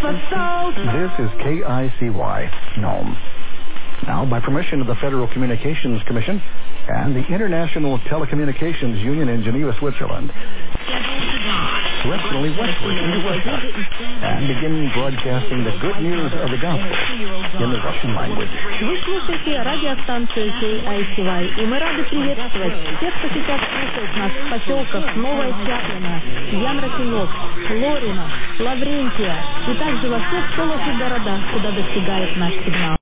This is KICY, Nome. Now, by permission of the Federal Communications Commission and the International Telecommunications Union in Geneva, Switzerland, directionally westward into Russia, and begin broadcasting the good news of the gospel in the Russian language. Вы слушаете радиостанцию KICY, и мы рады приветствовать всех, кто сейчас слушает нас в поселках Новая Чаплина, Ян-Росинок, Лорина, Лаврентия и также во всех селах и городах, куда достигает наш сигнал.